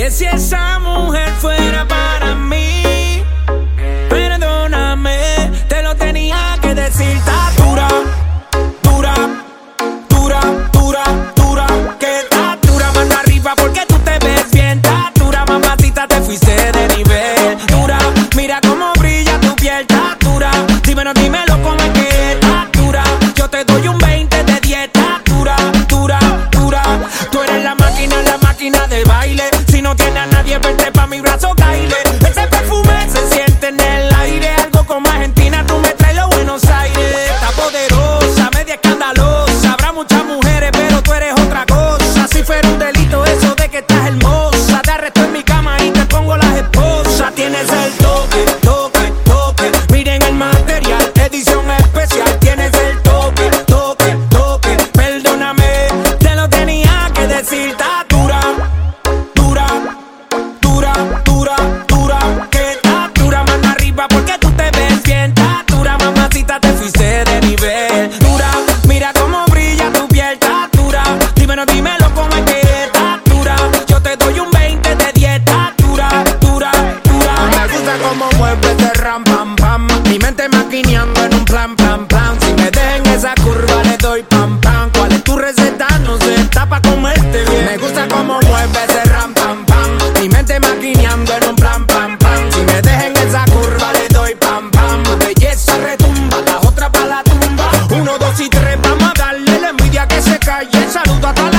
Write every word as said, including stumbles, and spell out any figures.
que si esa mujer fuera para mí, perdóname, te lo tenía que decir. Está dura, dura, dura, dura, dura, que está dura, mano arriba porque tú te ves bien. Está dura, mamacita, te fuiste de nivel. Dura, mira cómo brilla tu piel. Está dura, dímelo, dímelo cómo es que está dura. Yo te doy un veinte de dieta. Dura, dura, dura. Tú eres la máquina, la máquina de baile. Si no tienes a nadie, vente pa' mi brazo, caile. Ese perfume se siente en el aire. Algo como Argentina, tú me traes los Buenos Aires. Está poderosa, media escandalosa. Habrá muchas mujeres, pero tú eres otra cosa. Si fuera un delito eso de que estás hermosa, te arresto en mi cama y te pongo las esposas. Tienes el toque, toque, toque. Miren el material, edición especial. Tienes el toque, toque, toque. Perdóname, te lo tenía que decir. Está dura, dura, dura, dura, dura. Que está dura, mano arriba porque tú te ves bien. Está dura, mamacita, te fuiste de nivel. Dura, mira cómo brilla tu piel. Está dura, dímelo, dímelo cómo es que está dura. Yo te doy un veinte de dieta. Dura, dura, dura. Me gusta cómo mueves de ram, pam, pam. Mi mente maquineando en un plan, plan, plan. Si me dejen esa curva le doy pam, pam. ¿Cuál es tu receta? No sé, está pa' comerte bien. Me gusta cómo mueves de ram, pam, pam. Mi mente maquineando en un plan, pam, pam. Si me dejen esa curva le doy pam, pam. Tu belleza retumba, la otra pa' la tumba. Uno, dos y tres, vamos a darle la envidia que se calle. Saludo a toda